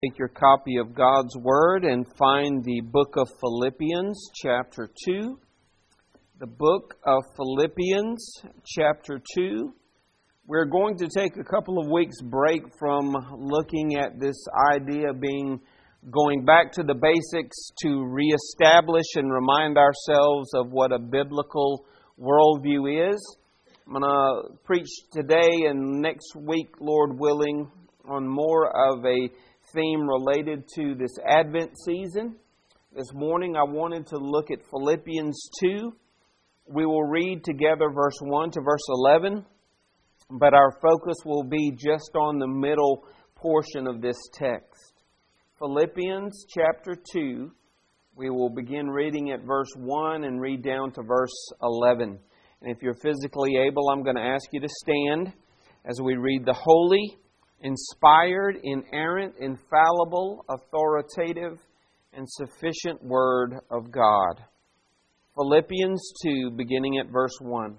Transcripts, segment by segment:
Take your copy of God's Word and find the book of Philippians, chapter 2. The book of Philippians, chapter 2. We're going to take a couple of weeks break from looking at this idea of going back to the basics to reestablish and remind ourselves of what a biblical worldview is. I'm going to preach today and next week, Lord willing, on more of a theme related to this Advent season. This morning I wanted to look at Philippians 2. We will read together verse 1 to verse 11, but our focus will be just on the middle portion of this text. Philippians chapter 2, we will begin reading at verse 1 and read down to verse 11. And if you're physically able, I'm going to ask you to stand as we read the holy, inspired, inerrant, infallible, authoritative, and sufficient Word of God. Philippians 2, beginning at verse 1.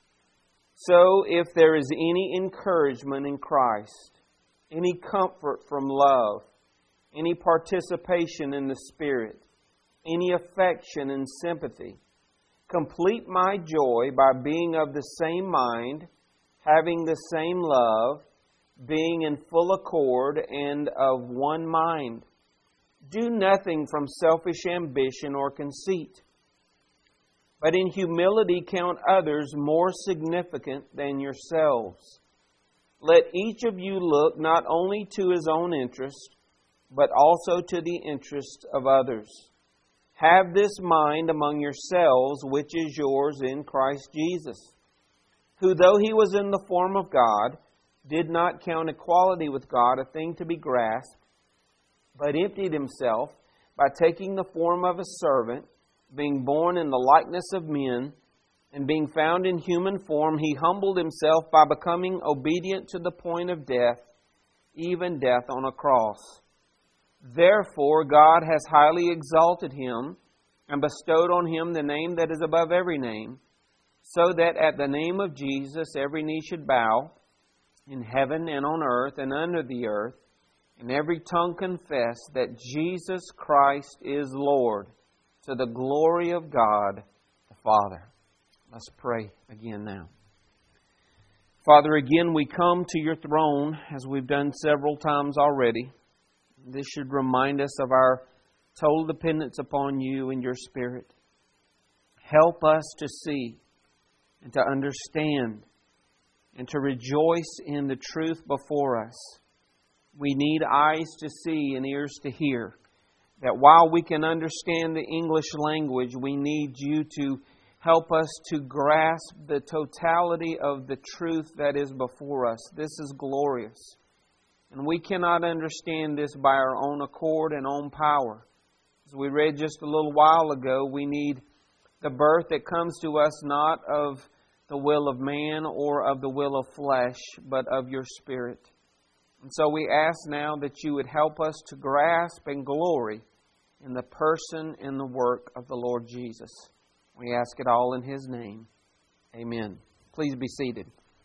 So, if there is any encouragement in Christ, any comfort from love, any participation in the Spirit, any affection and sympathy, complete my joy by being of the same mind, having the same love, being in full accord and of one mind. Do nothing from selfish ambition or conceit, but in humility count others more significant than yourselves. Let each of you look not only to his own interest, but also to the interest of others. Have this mind among yourselves, which is yours in Christ Jesus, who, though He was in the form of God, did not count equality with God a thing to be grasped, but emptied Himself by taking the form of a servant, being born in the likeness of men, and being found in human form, He humbled Himself by becoming obedient to the point of death, even death on a cross. Therefore God has highly exalted Him and bestowed on Him the name that is above every name, so that at the name of Jesus every knee should bow, in heaven and on earth and under the earth, and every tongue confess that Jesus Christ is Lord, to the glory of God the Father. Let's pray again now. Father, again we come to Your throne, as we've done several times already. This should remind us of our total dependence upon You and Your Spirit. Help us to see and to understand and to rejoice in the truth before us. We need eyes to see and ears to hear. That while we can understand the English language, we need You to help us to grasp the totality of the truth that is before us. This is glorious. And we cannot understand this by our own accord and own power. As we read just a little while ago, we need the birth that comes to us not of the will of man or of the will of flesh, but of Your Spirit. And so we ask now that You would help us to grasp and glory in the person and the work of the Lord Jesus. We ask it all in His name. Amen. Please be seated.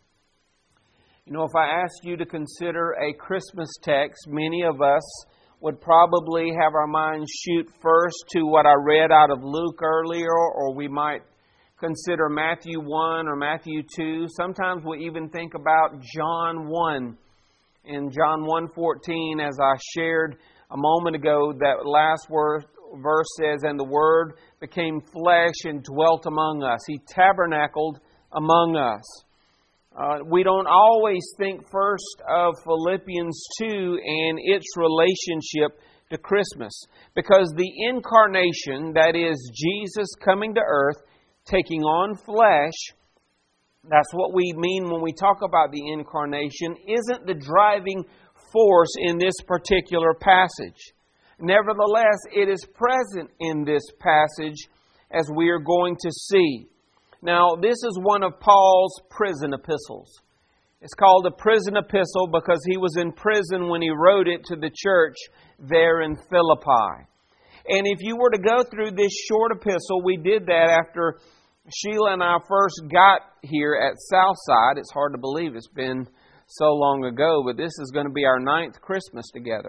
You know, if I asked you to consider a Christmas text, many of us would probably have our minds shoot first to what I read out of Luke earlier, or we might consider Matthew 1 or Matthew 2. Sometimes we even think about John 1. In John 1:14, as I shared a moment ago, that last verse says, "And the Word became flesh and dwelt among us." He tabernacled among us. We don't always think first of Philippians 2 and its relationship to Christmas, because the incarnation, that is Jesus coming to earth, taking on flesh, that's what we mean when we talk about the incarnation, isn't the driving force in this particular passage. Nevertheless, it is present in this passage, as we are going to see. Now, this is one of Paul's prison epistles. It's called a prison epistle because he was in prison when he wrote it to the church there in Philippi. And if you were to go through this short epistle, we did that after Sheila and I first got here at Southside. It's hard to believe it's been so long ago, but this is going to be our 9th Christmas together.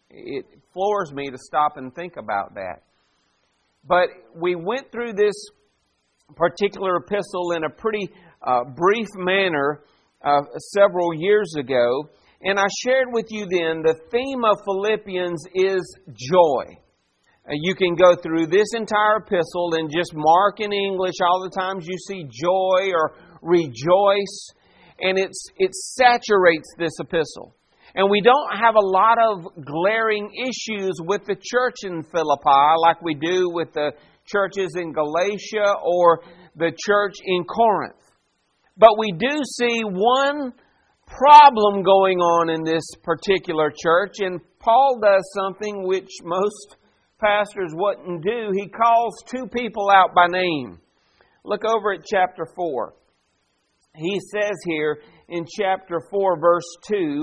It floors me to stop and think about that. But we went through this particular epistle in a pretty brief manner several years ago, and I shared with you then the theme of Philippians is joy. You can go through this entire epistle and just mark in English all the times you see joy or rejoice, and it saturates this epistle. And we don't have a lot of glaring issues with the church in Philippi like we do with the churches in Galatia or the church in Corinth. But we do see one problem going on in this particular church, and Paul does something which most pastors wouldn't do. He calls two people out by name. Look over at chapter 4. He says here in chapter 4, verse 2,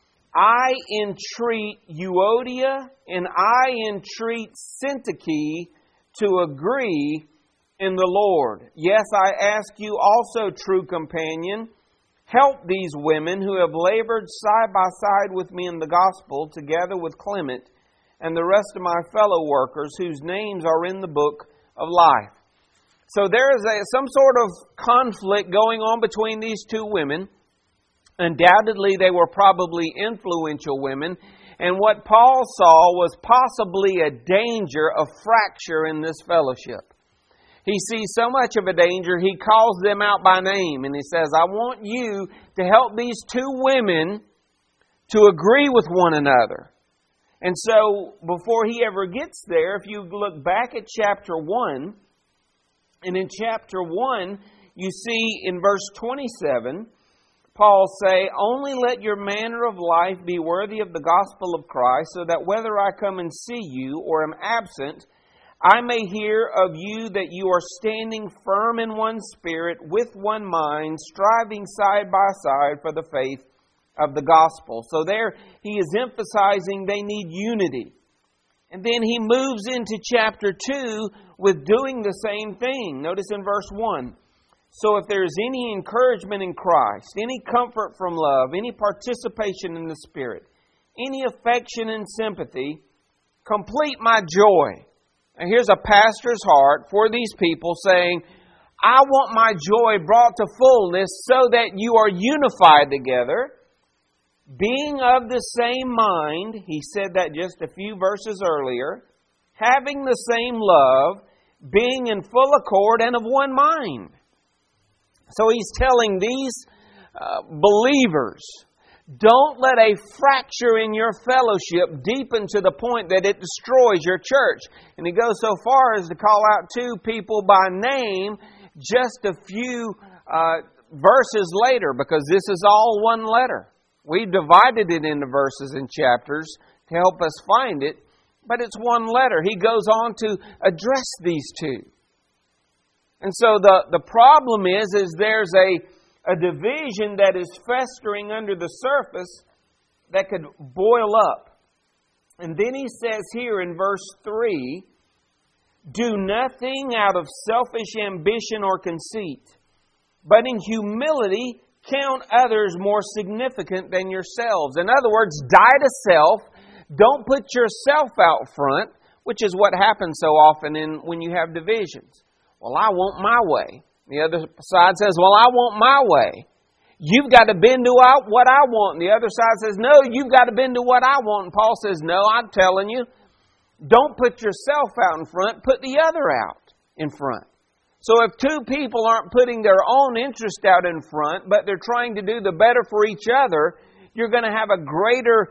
I entreat Euodia and I entreat Syntyche to agree in the Lord. Yes, I ask you also, true companion, help these women who have labored side by side with me in the gospel, together with Clement and the rest of my fellow workers whose names are in the book of life. So there is some sort of conflict going on between these two women. Undoubtedly, they were probably influential women. And what Paul saw was possibly a danger of fracture in this fellowship. He sees so much of a danger, he calls them out by name. And he says, I want you to help these two women to agree with one another. And so, before he ever gets there, if you look back at chapter 1, and in chapter 1, you see in verse 27, Paul say, only let your manner of life be worthy of the gospel of Christ, so that whether I come and see you or am absent, I may hear of you that you are standing firm in one spirit, with one mind, striving side by side for the faith of the gospel. So there he is emphasizing they need unity. And then he moves into chapter 2 with doing the same thing. Notice in verse 1. So if there is any encouragement in Christ, any comfort from love, any participation in the Spirit, any affection and sympathy, complete my joy. And here's a pastor's heart for these people saying, I want my joy brought to fullness so that you are unified together, being of the same mind. He said that just a few verses earlier. Having the same love, being in full accord and of one mind. So he's telling these believers, don't let a fracture in your fellowship deepen to the point that it destroys your church. And he goes so far as to call out two people by name just a few verses later, because this is all one letter. We divided it into verses and chapters to help us find it, but it's one letter. He goes on to address these two. And so the problem is there's a division that is festering under the surface that could boil up. And then he says here in verse 3, do nothing out of selfish ambition or conceit, but in humility count others more significant than yourselves. In other words, die to self. Don't put yourself out front, which is what happens so often when you have divisions. Well, I want my way. The other side says, well, I want my way. You've got to bend to what I want. And the other side says, no, you've got to bend to what I want. And Paul says, no, I'm telling you, don't put yourself out in front. Put the other out in front. So if two people aren't putting their own interest out in front, but they're trying to do the better for each other, you're going to have a greater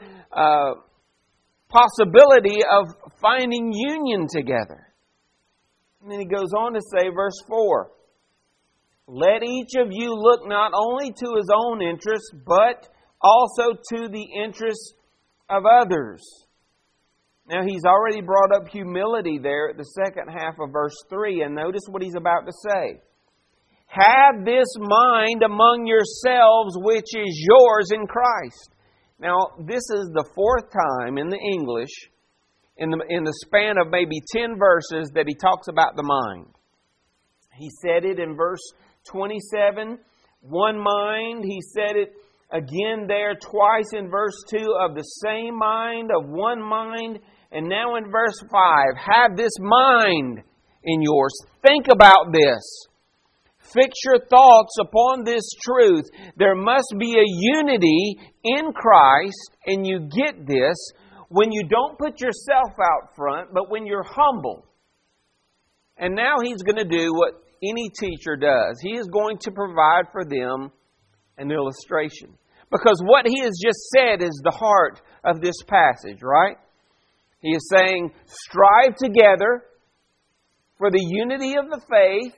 possibility of finding union together. And then he goes on to say, verse 4, let each of you look not only to his own interests, but also to the interests of others. Now, he's already brought up humility there at the second half of verse 3, and notice what he's about to say. Have this mind among yourselves, which is yours in Christ. Now, this is the fourth time in the English, in the span of maybe 10 verses, that he talks about the mind. He said it in verse 27, one mind. He said it Again there, twice in verse 2, of the same mind, of one mind. And now in verse 5, have this mind in yours. Think about this. Fix your thoughts upon this truth. There must be a unity in Christ, and you get this when you don't put yourself out front, but when you're humble. And now he's going to do what any teacher does. He is going to provide for them an illustration. Because what he has just said is the heart of this passage, right? He is saying, strive together for the unity of the faith.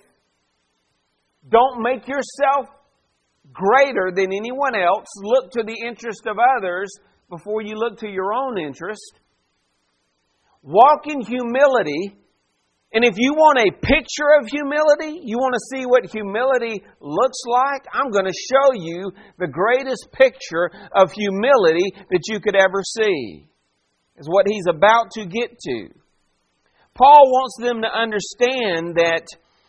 Don't make yourself greater than anyone else. Look to the interest of others before you look to your own interest. Walk in humility. And if you want a picture of humility, you want to see what humility looks like, I'm going to show you the greatest picture of humility that you could ever see. Is what he's about to get to. Paul wants them to understand that,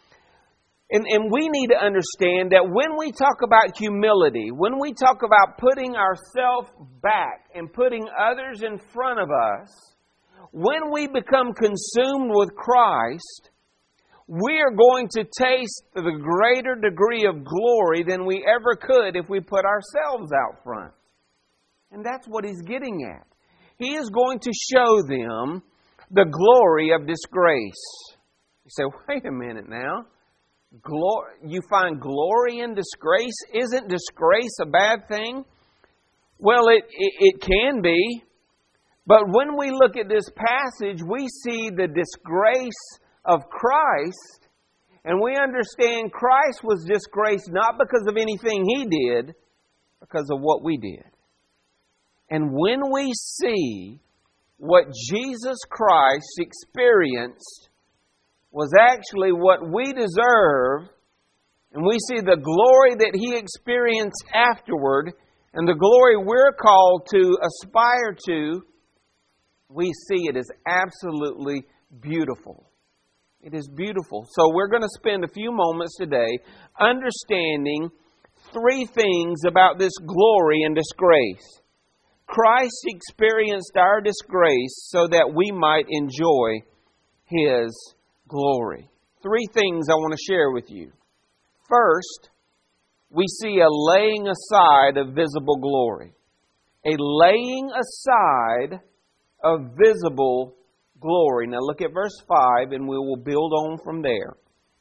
and we need to understand that when we talk about humility, when we talk about putting ourselves back and putting others in front of us, when we become consumed with Christ, we are going to taste the greater degree of glory than we ever could if we put ourselves out front. And that's what he's getting at. He is going to show them the glory of this grace. You say, wait a minute now. You find glory in disgrace? Isn't disgrace a bad thing? Well, it can be. But when we look at this passage, we see the disgrace of Christ, and we understand Christ was disgraced not because of anything He did, because of what we did. And when we see what Jesus Christ experienced was actually what we deserve, and we see the glory that He experienced afterward, and the glory we're called to aspire to, we see it is absolutely beautiful. It is beautiful. So we're going to spend a few moments today understanding three things about this glory and disgrace. Christ experienced our disgrace so that we might enjoy His glory. Three things I want to share with you. First, we see a laying aside of visible glory. A laying aside of visible glory. Now look at verse 5 and we will build on from there.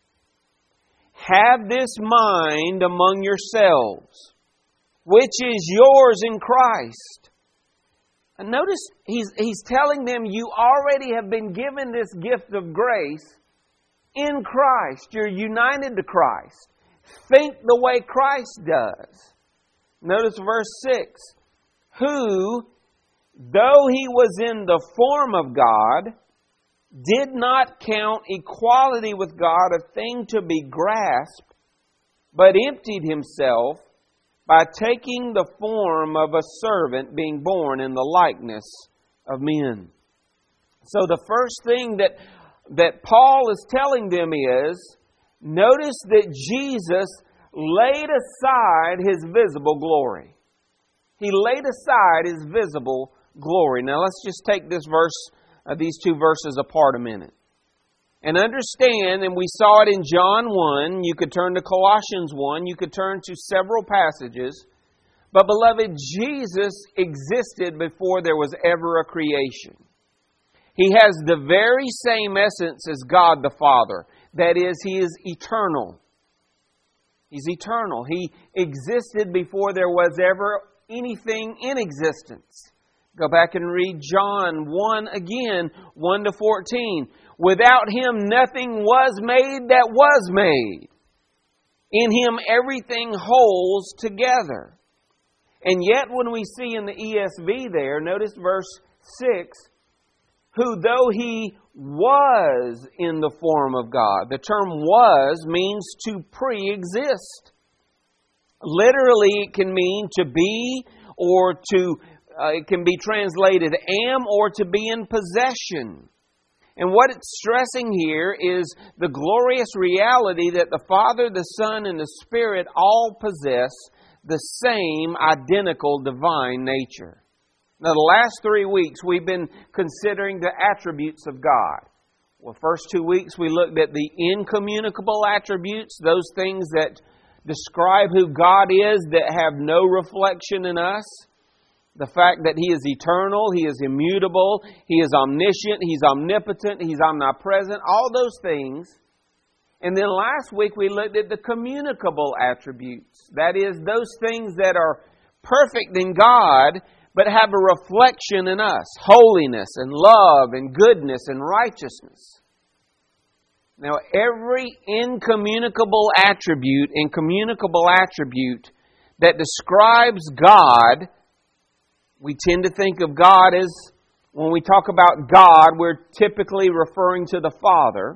Have this mind among yourselves, which is yours in Christ. And notice he's telling them you already have been given this gift of grace in Christ. You're united to Christ. Think the way Christ does. Notice verse 6. Who, though He was in the form of God, did not count equality with God a thing to be grasped, but emptied Himself by taking the form of a servant, being born in the likeness of men. So the first thing that Paul is telling them is, notice that Jesus laid aside His visible glory. He laid aside His visible glory. Now let's just take this verse, these two verses apart a minute. And understand, and we saw it in John 1, you could turn to Colossians 1, you could turn to several passages. But beloved, Jesus existed before there was ever a creation. He has the very same essence as God the Father. That is, He is eternal. He's eternal. He existed before there was ever anything in existence. Go back and read John 1 again, 1 to 14. Without Him nothing was made that was made. In Him everything holds together. And yet when we see in the ESV there, notice verse 6, who though He was in the form of God. The term was means to pre-exist. Literally it can mean to be, or to it can be translated am, or to be in possession. And what it's stressing here is the glorious reality that the Father, the Son, and the Spirit all possess the same identical divine nature. Now, the last 3 weeks we've been considering the attributes of God. Well, first 2 weeks we looked at the incommunicable attributes, those things that describe who God is that have no reflection in us. The fact that He is eternal, He is immutable, He is omniscient, He's omnipotent, He's omnipresent, all those things. And then last week we looked at the communicable attributes. That is, those things that are perfect in God, but have a reflection in us. Holiness and love and goodness and righteousness. Now, every incommunicable attribute and communicable attribute that describes God, we tend to think of God as, when we talk about God, we're typically referring to the Father.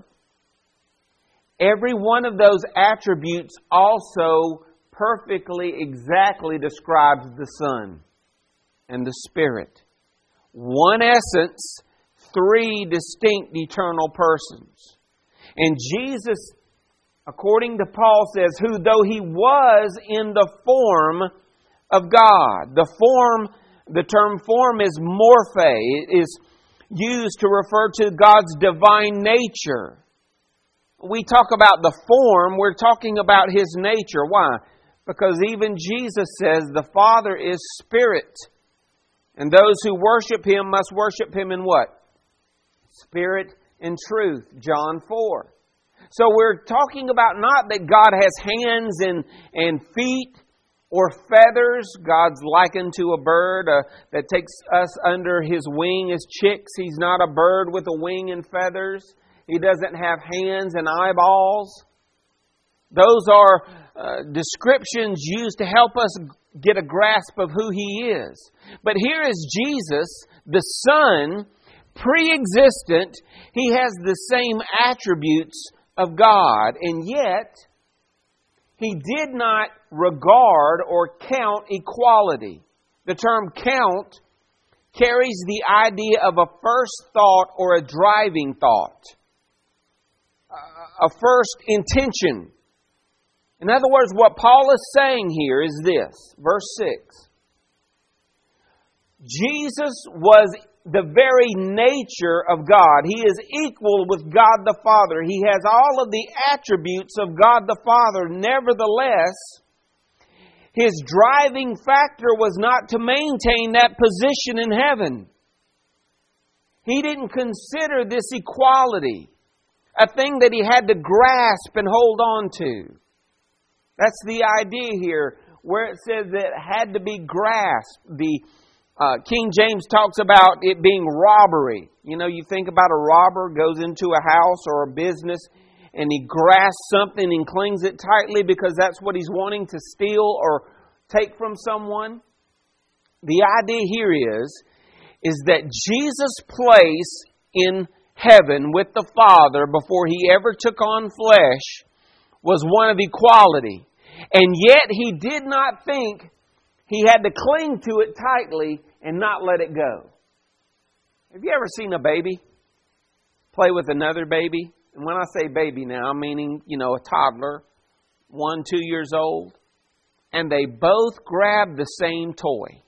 Every one of those attributes also perfectly, exactly describes the Son and the Spirit. One essence, three distinct eternal persons. And Jesus, according to Paul, says, who though He was in the form of God. The term form is morphe. It is used to refer to God's divine nature. We talk about the form, we're talking about His nature. Why? Because even Jesus says the Father is Spirit. And those who worship Him must worship Him in what? Spirit and truth. John 4. So we're talking about not that God has hands and feet or feathers. God's likened to a bird that takes us under His wing as chicks. He's not a bird with a wing and feathers. He doesn't have hands and eyeballs. Those are descriptions used to help us get a grasp of who He is. But here is Jesus, the Son, pre-existent. He has the same attributes of God, and yet He did not regard or count equality. The term count carries the idea of a first thought or a driving thought, a first intention. In other words, what Paul is saying here is this, verse 6. Jesus was the very nature of God. He is equal with God the Father. He has all of the attributes of God the Father. Nevertheless, His driving factor was not to maintain that position in heaven. He didn't consider this equality a thing that He had to grasp and hold on to. That's the idea here, where it says that it had to be grasped. The King James talks about it being robbery. You know, you think about a robber goes into a house or a business and he grasps something and clings it tightly because that's what he's wanting to steal or take from someone. The idea here is that Jesus' place in heaven with the Father before He ever took on flesh was one of equality. And yet He did not think He had to cling to it tightly and not let it go. Have you ever seen a baby play with another baby? And when I say baby now, I'm meaning, a toddler, 1, 2 years old. And they both grab the same toy.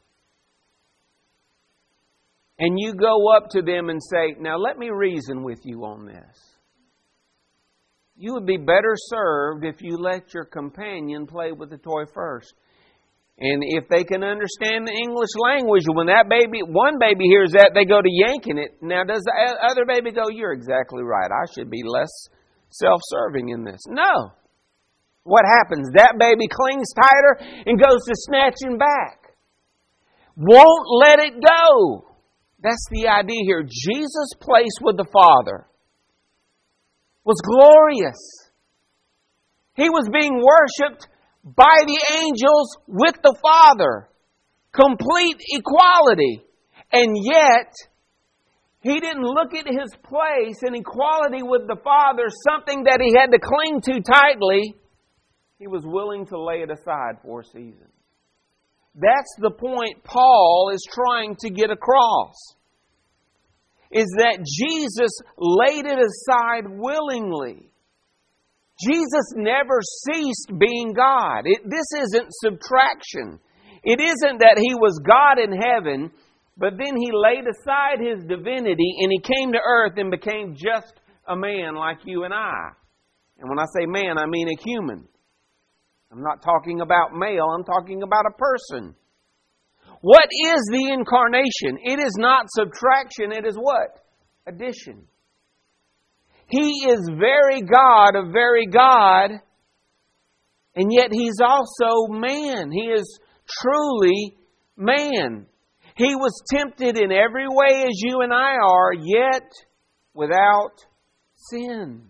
And you go up to them and say, now let me reason with you on this. You would be better served if you let your companion play with the toy first. And if they can understand the English language, when one baby hears that, they go to yanking it. Now, does the other baby go, you're exactly right, I should be less self-serving in this? No. What happens? That baby clings tighter and goes to snatching back. Won't let it go. That's the idea here. Jesus' place with the Father was glorious. He was being worshipped by the angels with the Father. Complete equality. And yet, He didn't look at His place in equality with the Father, something that He had to cling to tightly. He was willing to lay it aside for a season. That's the point Paul is trying to get across. Is that Jesus laid it aside willingly. Jesus never ceased being God. This isn't subtraction. It isn't that He was God in heaven, but then He laid aside His divinity and He came to earth and became just a man like you and I. And when I say man, I mean a human. I'm not talking about male, I'm talking about a person. What is the incarnation? It is not subtraction, it is what? Addition. He is very God of very God, and yet He's also man. He is truly man. He was tempted in every way as you and I are, yet without sin.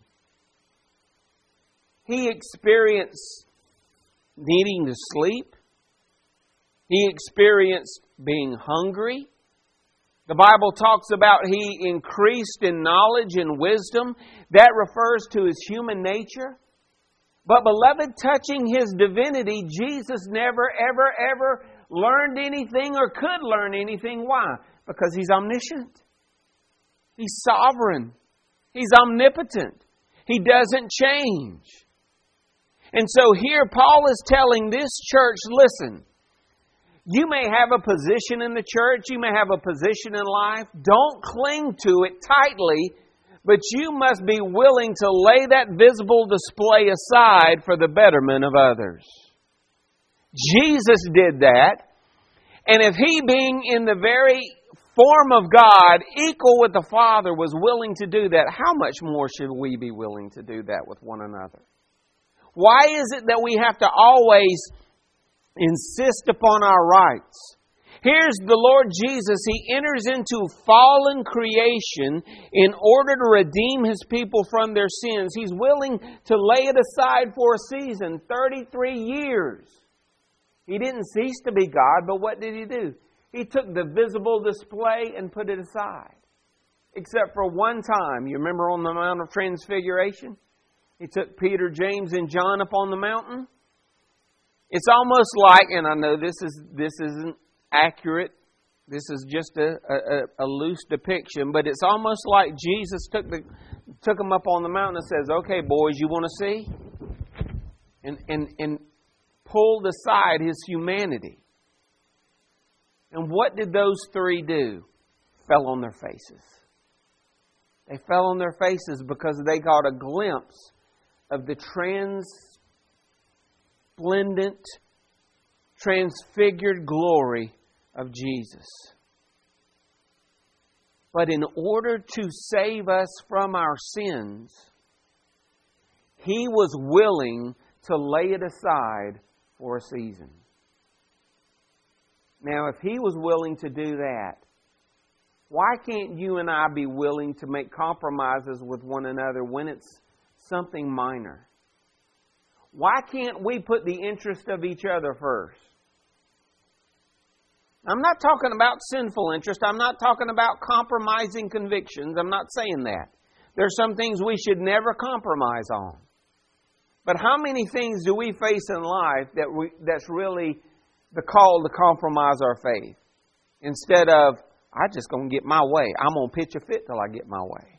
He experienced needing to sleep. He experienced being hungry. The Bible talks about He increased in knowledge and wisdom. That refers to His human nature. But beloved, touching His divinity, Jesus never, ever learned anything or could learn anything. Why? Because He's omniscient. He's sovereign. He's omnipotent. He doesn't change. And so here Paul is telling this church, listen, you may have a position in the church, you may have a position in life, don't cling to it tightly, but you must be willing to lay that visible display aside for the betterment of others. Jesus did that, and if He, being in the very form of God, equal with the Father, was willing to do that, how much more should we be willing to do that with one another? Why is it that we have to always insist upon our rights? Here's the Lord Jesus. He enters into fallen creation in order to redeem His people from their sins. He's willing to lay it aside for a season, 33 years. He didn't cease to be God, but what did He do? He took the visible display and put it aside. Except for one time. You remember on the Mount of Transfiguration? He took Peter, James, and John up on the mountain. It's almost like, and I know this isn't accurate, this is just a loose depiction, but it's almost like Jesus took them up on the mountain and says, okay, boys, you want to see? And pulled aside His humanity. And what did those three do? Fell on their faces. They fell on their faces because they got a glimpse of the resplendent, transfigured glory of Jesus. But in order to save us from our sins, He was willing to lay it aside for a season. Now, if He was willing to do that, why can't you and I be willing to make compromises with one another when it's something minor? Why can't we put the interest of each other first? I'm not talking about sinful interest. I'm not talking about compromising convictions. I'm not saying that. There's some things we should never compromise on. But how many things do we face in life that's really the call to compromise our faith? Instead of, I'm just going to get my way. I'm going to pitch a fit till I get my way.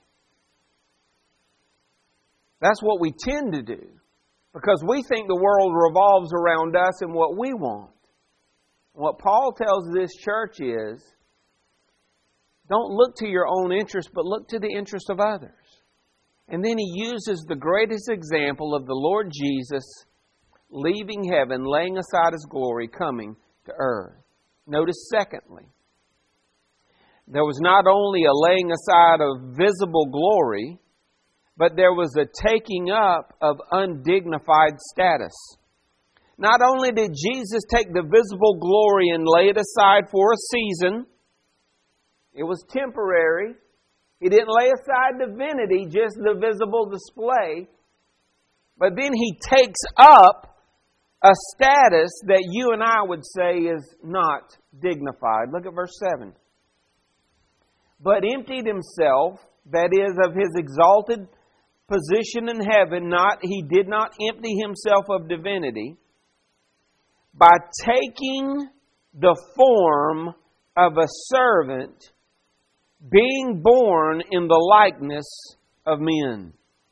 That's what we tend to do. Because we think the world revolves around us and what we want. What Paul tells this church is, don't look to your own interest, but look to the interest of others. And then he uses the greatest example of the Lord Jesus leaving heaven, laying aside His glory, coming to earth. Notice secondly, there was not only a laying aside of visible glory, but there was a taking up of undignified status. Not only did Jesus take the visible glory and lay it aside for a season, it was temporary. He didn't lay aside divinity, just the visible display. But then He takes up a status that you and I would say is not dignified. Look at verse 7. But emptied Himself, that is, of His exalted position in heaven, He did not empty Himself of divinity, by taking the form of a servant, being born in the likeness of men.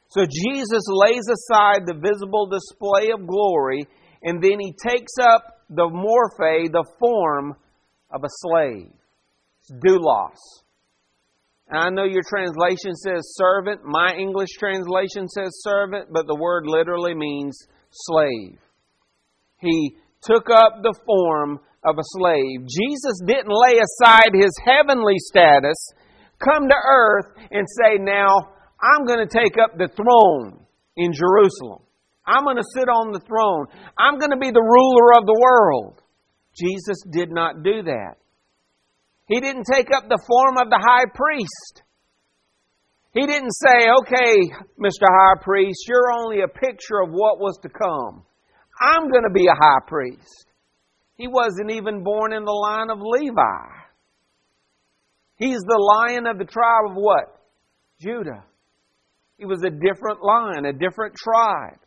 So Jesus lays aside the visible display of glory, and then He takes up the morphe, the form of a slave. It's doulos. And I know your translation says servant. My English translation says servant, but the word literally means slave. He took up the form of a slave. Jesus didn't lay aside His heavenly status, come to earth and say, now, I'm going to take up the throne in Jerusalem. I'm going to sit on the throne. I'm going to be the ruler of the world. Jesus did not do that. He didn't take up the form of the high priest. He didn't say, okay, Mr. High Priest, you're only a picture of what was to come. I'm going to be a high priest. He wasn't even born in the line of Levi. He's the Lion of the tribe of what? Judah. He was a different line, a different tribe.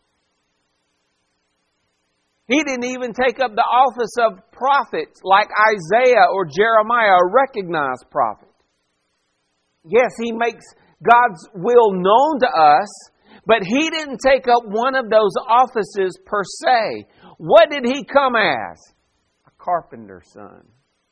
He didn't even take up the office of prophet like Isaiah or Jeremiah, a recognized prophet. Yes, he makes God's will known to us, but he didn't take up one of those offices per se. What did he come as? A carpenter's son.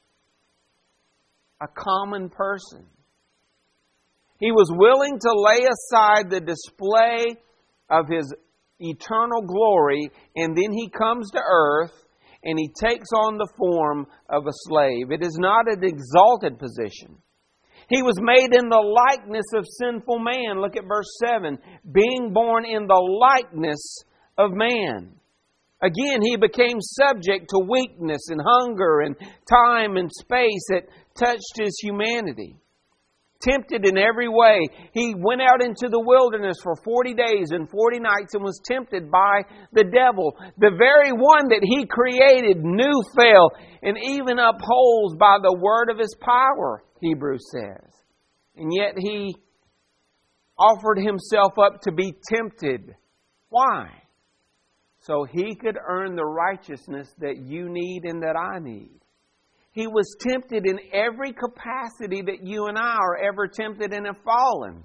A common person. He was willing to lay aside the display of His eternal glory, and then He comes to earth and He takes on the form of a slave. It is not an exalted position. He was made in the likeness of sinful man. Look at verse 7. Being born in the likeness of man. Again, He became subject to weakness and hunger and time and space that touched His humanity. Tempted in every way. He went out into the wilderness for 40 days and 40 nights and was tempted by the devil. The very one that He created knew fell and even upholds by the word of His power, Hebrews says. And yet He offered Himself up to be tempted. Why? So He could earn the righteousness that you need and that I need. He was tempted in every capacity that you and I are ever tempted and have fallen.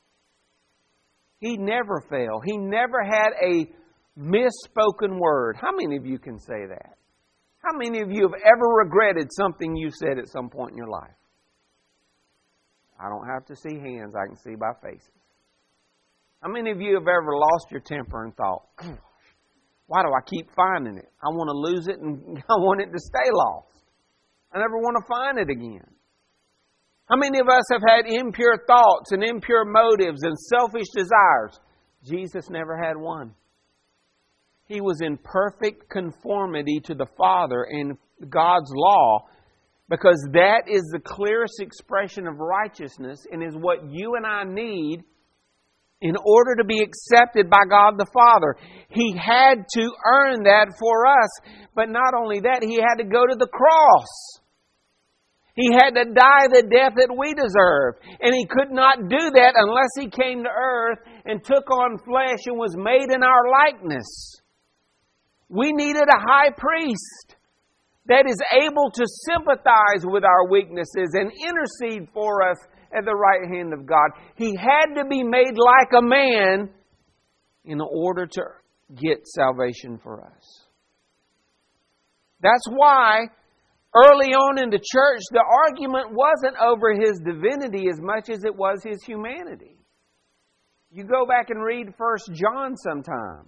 He never failed. He never had a misspoken word. How many of you can say that? How many of you have ever regretted something you said at some point in your life? I don't have to see hands. I can see by faces. How many of you have ever lost your temper and thought, why do I keep finding it? I want to lose it and I want it to stay lost. I never want to find it again. How many of us have had impure thoughts and impure motives and selfish desires? Jesus never had one. He was in perfect conformity to the Father and God's law, because that is the clearest expression of righteousness and is what you and I need in order to be accepted by God the Father. He had to earn that for us. But not only that, He had to go to the cross. He had to die the death that we deserve. And He could not do that unless He came to earth and took on flesh and was made in our likeness. We needed a high priest that is able to sympathize with our weaknesses and intercede for us at the right hand of God. He had to be made like a man in order to get salvation for us. That's why early on in the church, the argument wasn't over His divinity as much as it was His humanity. You go back and read 1 John sometime.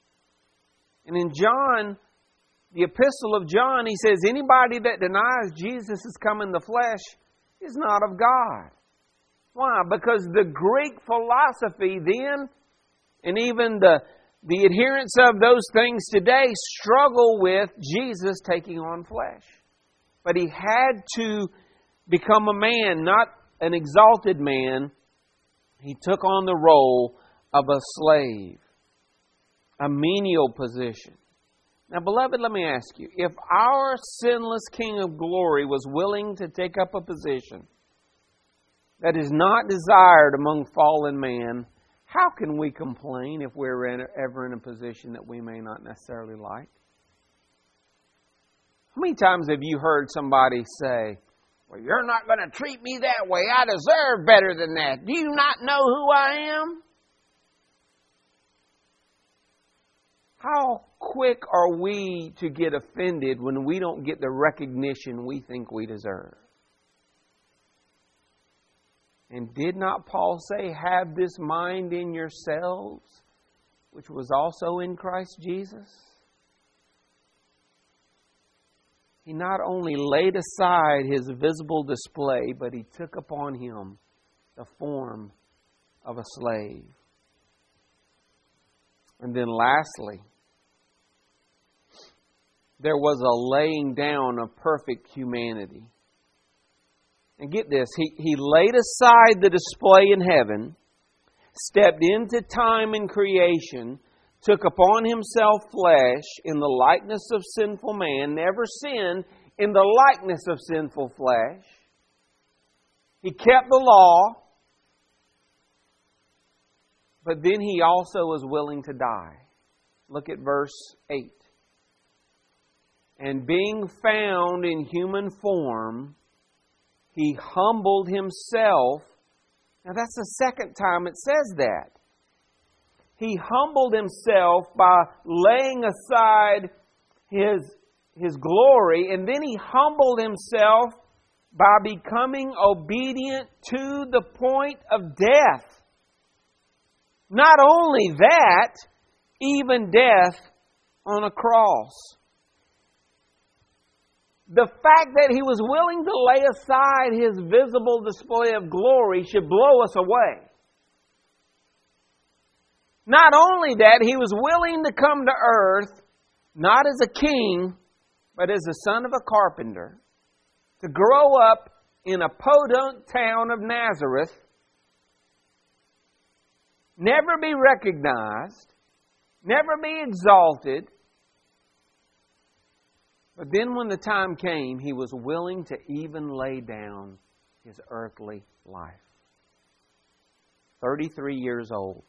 And in John, the epistle of John, he says, anybody that denies Jesus has come in the flesh is not of God. Why? Because the Greek philosophy then, and even the adherents of those things today, struggle with Jesus taking on flesh. But He had to become a man, not an exalted man. He took on the role of a slave, a menial position. Now, beloved, let me ask you, if our sinless King of glory was willing to take up a position that is not desired among fallen man, how can we complain if we're ever in a position that we may not necessarily like? How many times have you heard somebody say, well, you're not going to treat me that way. I deserve better than that. Do you not know who I am? How quick are we to get offended when we don't get the recognition we think we deserve? And did not Paul say, have this mind in yourselves, which was also in Christ Jesus? He not only laid aside His visible display, but He took upon Him the form of a slave. And then lastly, there was a laying down of perfect humanity. And get this, he laid aside the display in heaven, stepped into time and creation, took upon Himself flesh in the likeness of sinful man, never sinned in the likeness of sinful flesh. He kept the law, but then He also was willing to die. Look at verse 8. And being found in human form, He humbled Himself. Now that's the second time it says that. He humbled Himself by laying aside His glory, and then He humbled Himself by becoming obedient to the point of death. Not only that, even death on a cross. The fact that He was willing to lay aside His visible display of glory should blow us away. Not only that, He was willing to come to earth, not as a king, but as the son of a carpenter, to grow up in a podunk town of Nazareth, never be recognized, never be exalted. But then when the time came, He was willing to even lay down His earthly life. 33 years old.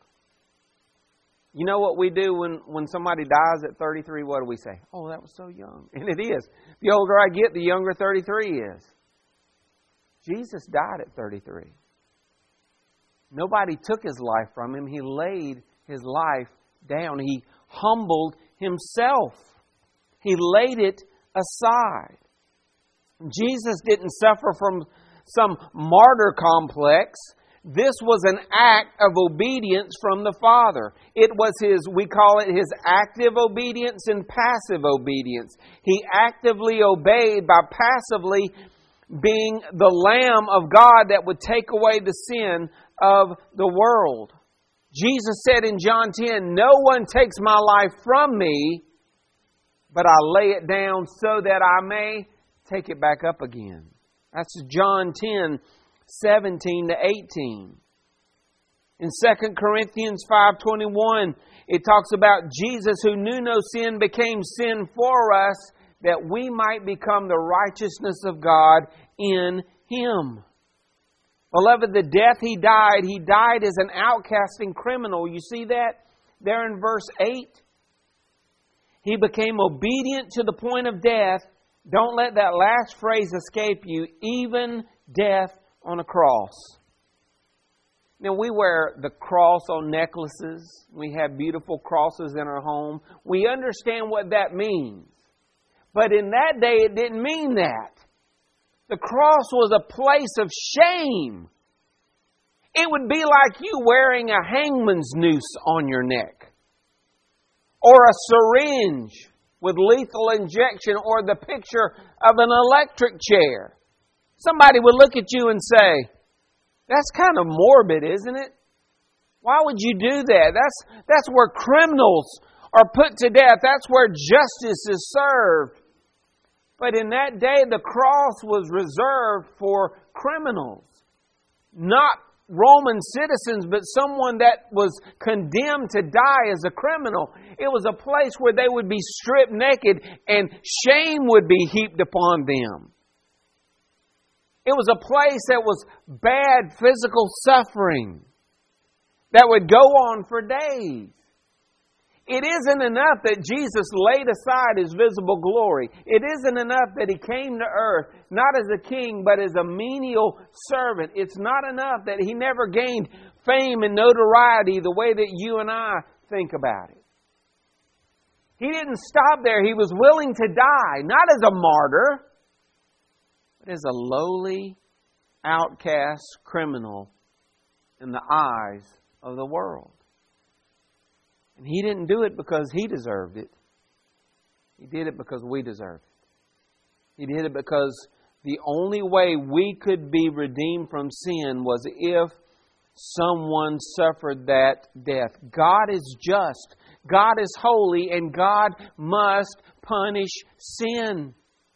You know what we do when somebody dies at 33? What do we say? Oh, that was so young. And it is. The older I get, the younger 33 is. Jesus died at 33. Nobody took His life from Him. He laid His life down. He humbled Himself. He laid it aside. Jesus didn't suffer from some martyr complex. This was an act of obedience from the Father. It was we call it His active obedience and passive obedience. He actively obeyed by passively being the Lamb of God that would take away the sin of the world. Jesus said in John 10, "No one takes my life from me, but I lay it down so that I may take it back up again." That's John 10, 17 to 18. In 2 Corinthians 5:21, it talks about Jesus who knew no sin became sin for us that we might become the righteousness of God in Him. Beloved, the death He died as an outcasting criminal. You see that there in verse 8? He became obedient to the point of death. Don't let that last phrase escape you. Even death on a cross. Now, we wear the cross on necklaces. We have beautiful crosses in our home. We understand what that means. But in that day, it didn't mean that. The cross was a place of shame. It would be like you wearing a hangman's noose on your neck, or a syringe with lethal injection, or the picture of an electric chair. Somebody would look at you and say, "That's kind of morbid, isn't it? Why would you do that? That's where criminals are put to death. That's where justice is served." But in that day, the cross was reserved for criminals. Not Roman citizens, but someone that was condemned to die as a criminal. It was a place where they would be stripped naked and shame would be heaped upon them. It was a place that was bad physical suffering that would go on for days. It isn't enough that Jesus laid aside His visible glory. It isn't enough that He came to earth, not as a king, but as a menial servant. It's not enough that He never gained fame and notoriety the way that you and I think about it. He didn't stop there. He was willing to die, not as a martyr, but as a lowly, outcast criminal in the eyes of the world. And He didn't do it because He deserved it. He did it because we deserved it. He did it because the only way we could be redeemed from sin was if someone suffered that death. God is just. God is holy, and God must punish sin.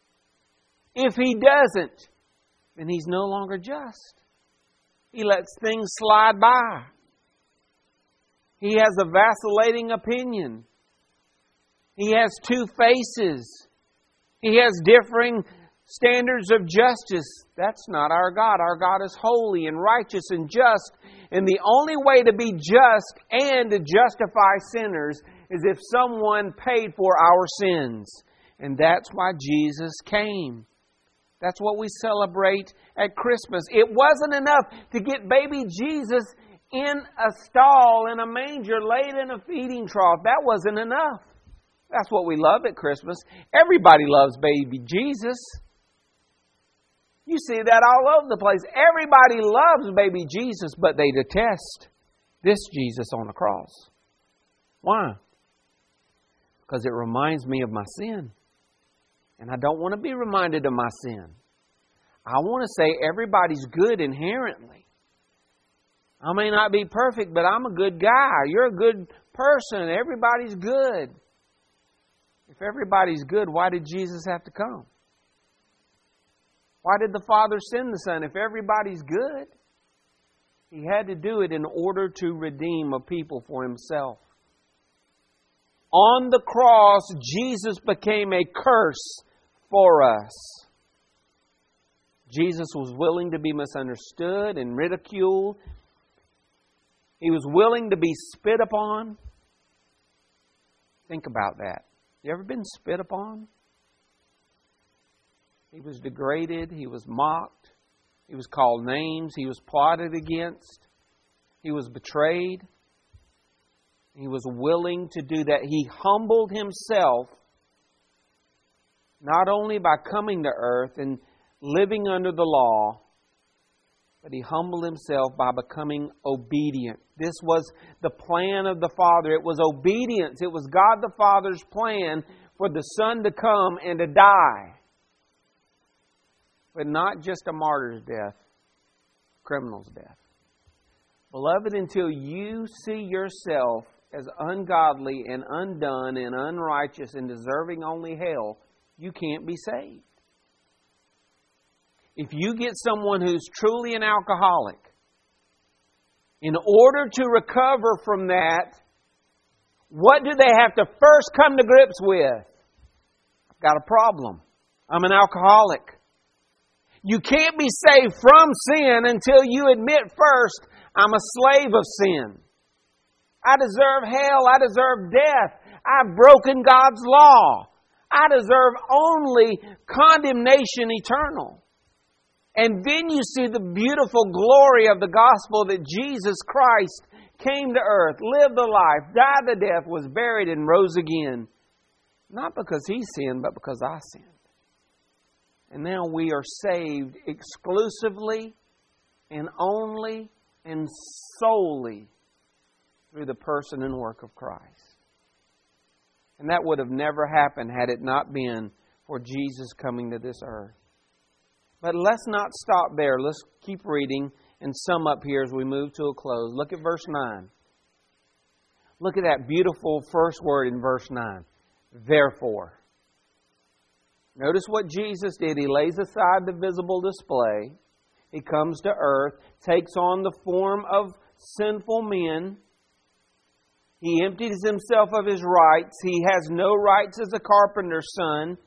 If He doesn't, then He's no longer just. He lets things slide by. He has a vacillating opinion. He has two faces. He has differing standards of justice. That's not our God. Our God is holy and righteous and just. And the only way to be just and to justify sinners is if someone paid for our sins. And that's why Jesus came. That's what we celebrate at Christmas. It wasn't enough to get baby Jesus in a stall, in a manger, laid in a feeding trough. That wasn't enough. That's what we love at Christmas. Everybody loves baby Jesus. You see that all over the place. Everybody loves baby Jesus, but they detest this Jesus on the cross. Why? Because it reminds me of my sin. And I don't want to be reminded of my sin. I want to say everybody's good inherently. I may not be perfect, but I'm a good guy. You're a good person. Everybody's good. If everybody's good, why did Jesus have to come? Why did the Father send the Son? If everybody's good, He had to do it in order to redeem a people for Himself. On the cross, Jesus became a curse for us. Jesus was willing to be misunderstood and ridiculed. He was willing to be spit upon. Think about that. You ever been spit upon? He was degraded. He was mocked. He was called names. He was plotted against. He was betrayed. He was willing to do that. He humbled Himself not only by coming to earth and living under the law, but He humbled Himself by becoming obedient. This was the plan of the Father. It was obedience. It was God the Father's plan for the Son to come and to die. But not just a martyr's death, a criminal's death. Beloved, until you see yourself as ungodly and undone and unrighteous and deserving only hell, you can't be saved. If you get someone who's truly an alcoholic, in order to recover from that, what do they have to first come to grips with? I've got a problem. I'm an alcoholic. You can't be saved from sin until you admit first, I'm a slave of sin. I deserve hell. I deserve death. I've broken God's law. I deserve only condemnation eternal. And then you see the beautiful glory of the gospel that Jesus Christ came to earth, lived the life, died the death, was buried, and rose again. Not because He sinned, but because I sinned. And now we are saved exclusively and only and solely through the person and work of Christ. And that would have never happened had it not been for Jesus coming to this earth. But let's not stop there. Let's keep reading and sum up here as we move to a close. Look at verse 9. Look at that beautiful first word in verse 9. Therefore. Notice what Jesus did. He lays aside the visible display. He comes to earth, takes on the form of sinful men. He empties Himself of His rights. He has no rights as a carpenter's son.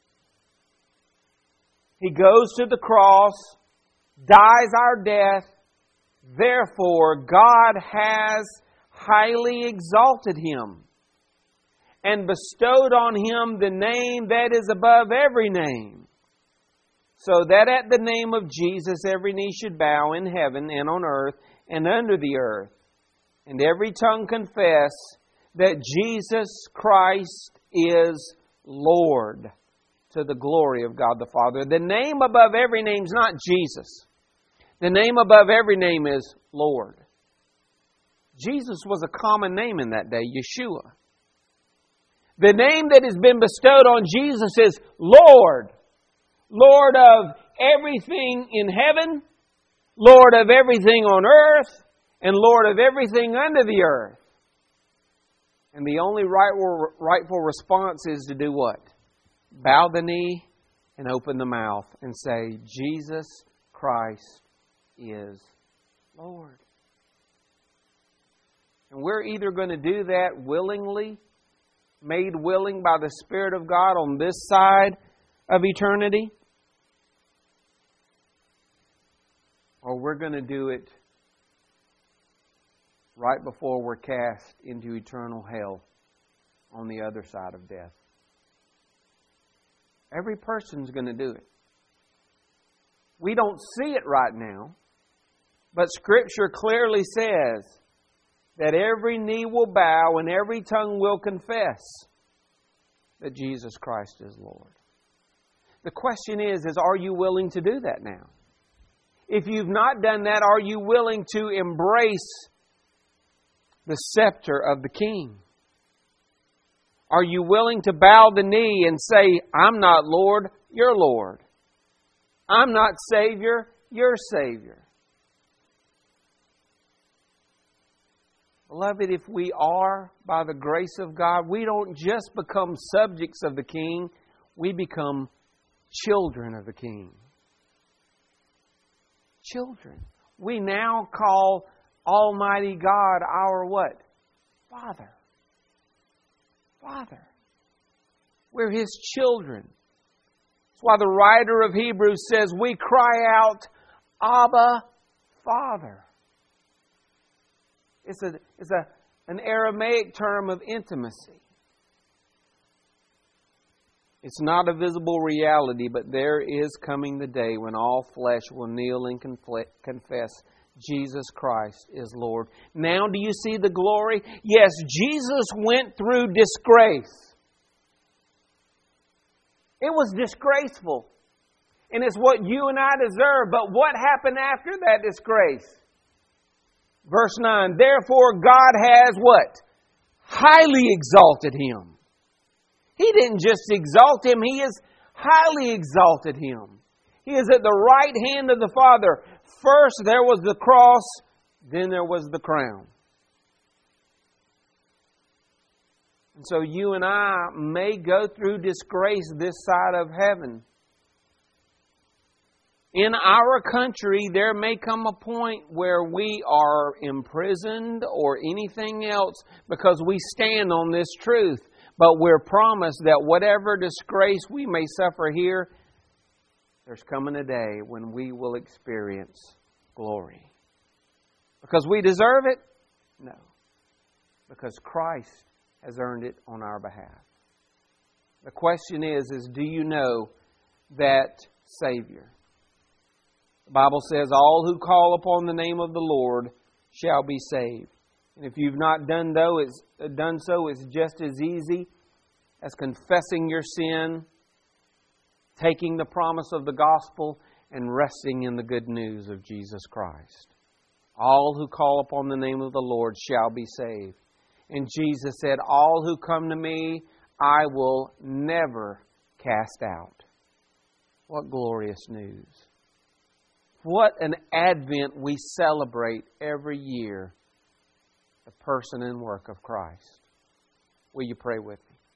He goes to the cross, dies our death. Therefore, God has highly exalted Him and bestowed on Him the name that is above every name, so that at the name of Jesus every knee should bow in heaven and on earth and under the earth, and every tongue confess that Jesus Christ is Lord, to the glory of God the Father. The name above every name is not Jesus. The name above every name is Lord. Jesus was a common name in that day, Yeshua. The name that has been bestowed on Jesus is Lord. Lord of everything in heaven, Lord of everything on earth, and Lord of everything under the earth. And the only rightful response is to do what? Bow the knee and open the mouth and say, Jesus Christ is Lord. And we're either going to do that willingly, made willing by the Spirit of God on this side of eternity, or we're going to do it right before we're cast into eternal hell on the other side of death. Every person's going to do it. We don't see it right now, but Scripture clearly says that every knee will bow and every tongue will confess that Jesus Christ is Lord. The question is are you willing to do that now? If you've not done that, are you willing to embrace the scepter of the King? Are you willing to bow the knee and say, I'm not Lord, you're Lord. I'm not Savior, you're Savior. Beloved, if we are, by the grace of God, we don't just become subjects of the King, we become children of the King. Children. We now call Almighty God our what? Father. Father. We're His children. That's why the writer of Hebrews says we cry out, Abba, Father. It's an Aramaic term of intimacy. It's not a visible reality, but there is coming the day when all flesh will kneel and confess Jesus Christ is Lord. Now do you see the glory? Yes, Jesus went through disgrace. It was disgraceful. And it's what you and I deserve. But what happened after that disgrace? Verse 9, therefore God has what? Highly exalted Him. He didn't just exalt Him, He has highly exalted Him. He is at the right hand of the Father. First there was the cross, then there was the crown. And so you and I may go through disgrace this side of heaven. In our country, there may come a point where we are imprisoned or anything else because we stand on this truth. But we're promised that whatever disgrace we may suffer here, there's coming a day when we will experience glory. Because we deserve it? No. Because Christ has earned it on our behalf. The question is do you know that Savior? The Bible says, all who call upon the name of the Lord shall be saved. And if you've not done so, it's just as easy as confessing your sin, taking the promise of the gospel, and resting in the good news of Jesus Christ. All who call upon the name of the Lord shall be saved. And Jesus said, all who come to me, I will never cast out. What glorious news. What an Advent we celebrate every year, the person and work of Christ. Will you pray with me?